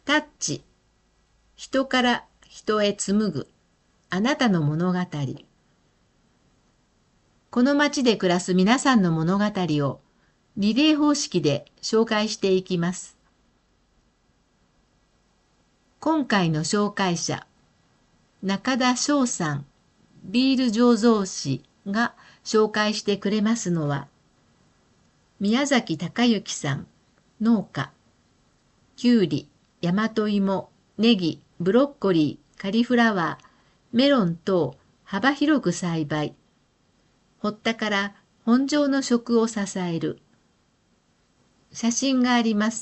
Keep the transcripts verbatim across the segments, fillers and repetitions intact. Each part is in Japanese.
タッチ、人から人へ紡ぐ、あなたの物語。この町で暮らす皆さんの物語をリレー方式で紹介していきます。今回の紹介者、中田翔さん、ビール醸造士が紹介してくれますのは、宮崎隆之さん、農家、きゅうり、大和芋、ネギ、ブロッコリー、カリフラワー、メロン等幅広く栽培。堀田から本場の食を支える。写真があります。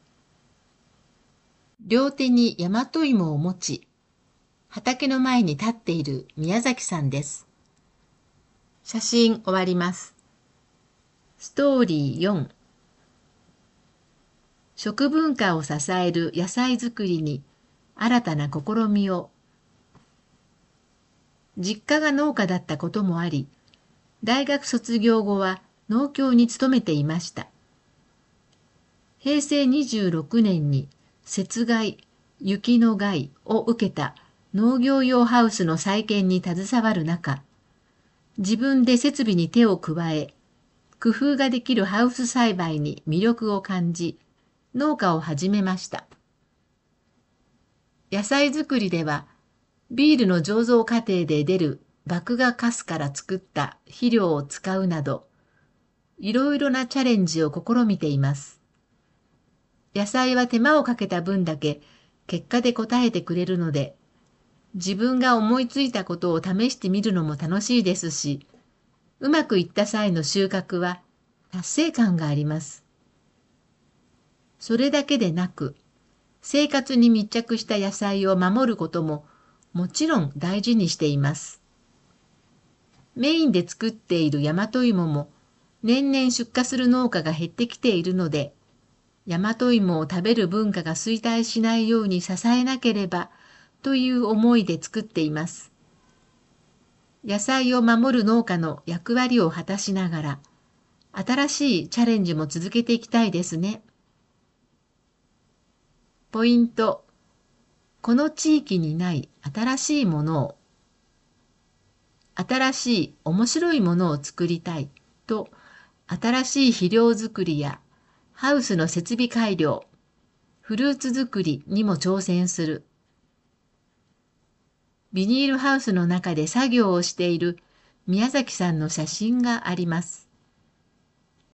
両手に大和芋を持ち、畑の前に立っている宮崎さんです。写真終わります。ストーリーよん。食文化を支える野菜作りに新たな試みを。実家が農家だったこともあり、大学卒業後は農協に勤めていました。へいせいにじゅうろくねんに雪害、雪の害を受けた農業用ハウスの再建に携わる中、自分で設備に手を加え、工夫ができるハウス栽培に魅力を感じ、農家を始めました。野菜作りでは、ビールの醸造過程で出る麦芽カスから作った肥料を使うなど、いろいろなチャレンジを試みています。野菜は手間をかけた分だけ結果で応えてくれるので、自分が思いついたことを試してみるのも楽しいですし、うまくいった際の収穫は達成感があります。それだけでなく、生活に密着した野菜を守ることももちろん大事にしています。メインで作っている大和芋も年々出荷する農家が減ってきているので、大和芋を食べる文化が衰退しないように支えなければという思いで作っています。野菜を守る農家の役割を果たしながら、新しいチャレンジも続けていきたいですね。ポイント。この地域にない新しいものを、新しい面白いものを作りたいと、新しい肥料作りやハウスの設備改良、フルーツ作りにも挑戦する。ビニールハウスの中で作業をしている宮崎さんの写真があります。